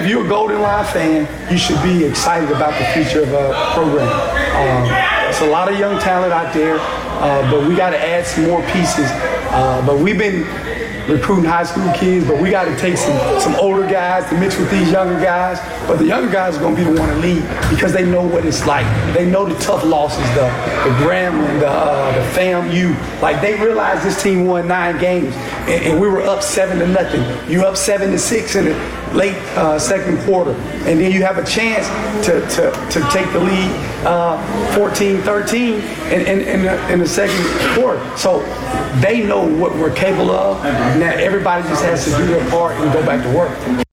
you're a Golden Line fan, you should be excited about the future of our program. There's a lot of young talent out there, but we got to add some more pieces. But we've been recruiting high school kids, but we got to take some older guys to mix with these younger guys. But the younger guys are going to be the one to lead because they know what it's like. They know the tough losses, the Grambling, the FAMU. Like, they realize this team won 9 games, and we were up 7-0. You up 7-6 in the late second quarter, and then you have a chance to take the lead 14-13 in the second quarter. So they know what we're capable of. Now everybody just has to do their part and go back to work.